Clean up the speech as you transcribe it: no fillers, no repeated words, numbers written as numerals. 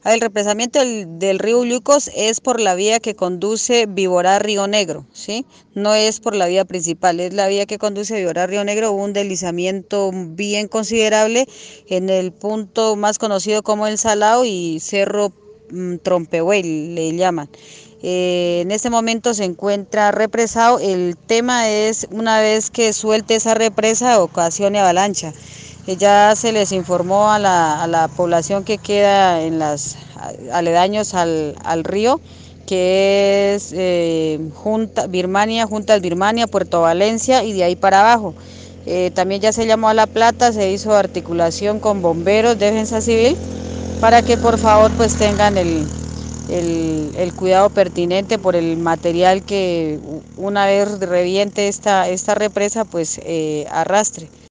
El represamiento del río Ullucos es por la vía que conduce Viborá-Río Negro, ¿sí? No es por la vía principal, es la vía que conduce Viborá-Río Negro. Hubo un deslizamiento bien considerable en el punto más conocido como El Salao y Cerro Trompehuel, le llaman. En este momento se encuentra represado. El tema es una vez que suelte esa represa ocasione avalancha. Ya se les informó a la población que queda en las aledaños al río, que es Juntas Birmania, Puerto Valencia y de ahí para abajo. También ya se llamó a La Plata, se hizo articulación con bomberos, defensa civil, para que por favor pues tengan el cuidado pertinente por el material que una vez reviente esta represa pues arrastre.